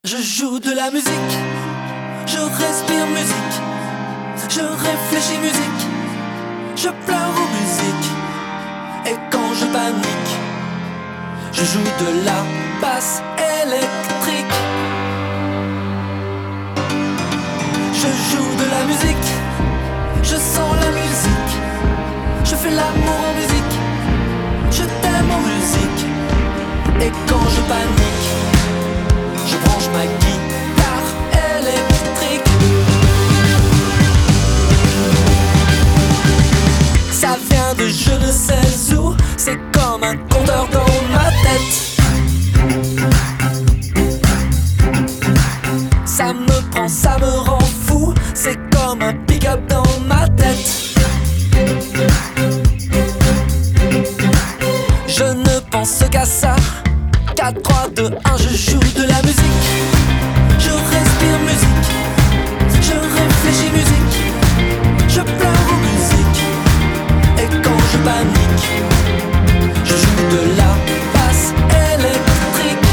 Je joue de la musique, je respire musique, je réfléchis musique, je pleure aux musiques. Et quand je panique, je joue de la basse électrique. Je joue de la musique, je sens la musique, je fais l'amour en musique, je t'aime en musique. Et quand je panique, je branche ma guitare électrique. Ça vient de je ne sais où, c'est comme un compteur dans ma tête. Ça me prend, ça me rend fou, c'est comme un pick-up dans ma tête. Je ne pense qu'à ça. 4, 3, 2, 1, je joue de la musique, je respire musique, je réfléchis musique, je pleure aux musique. Et quand je panique, je joue de la basse électrique.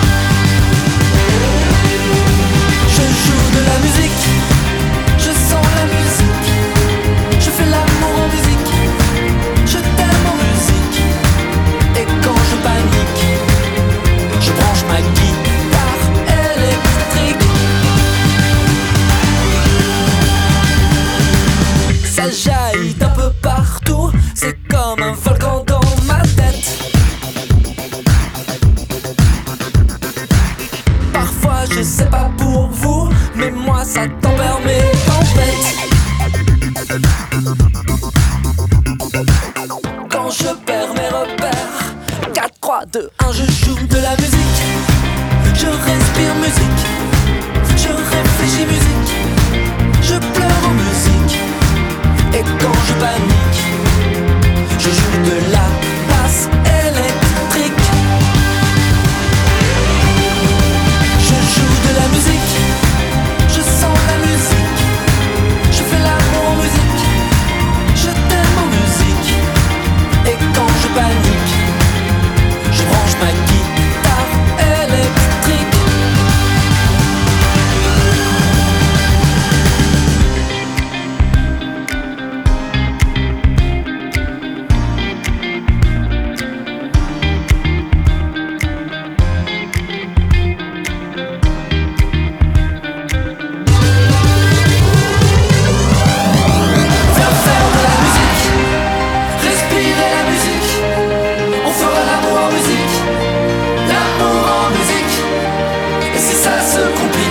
Je joue de la musique, je sens la musique, je fais l'amour en musique, je t'aime en musique. Et quand je panique, je branche ma guitare électrique. Ça jaillit d'un peu partout, c'est comme un volcan dans ma tête. Parfois je sais pas pour vous, mais moi ça tempère mes tempêtes. Quand je perds mes repères, 4, 3, 2, 1, je joue de la musique, je respire musique, je réfléchis musique, je pleure en musique. Et quand je panique, je joue de la basse électrique. Je joue de la musique, je sens la musique, je fais l'amour en musique, je t'aime en musique. Et quand je panique, je branche ma guitare électrique. Viens faire de la musique, respirer la musique, on fera l'amour en musique, l'amour en musique. Et si ça se complique,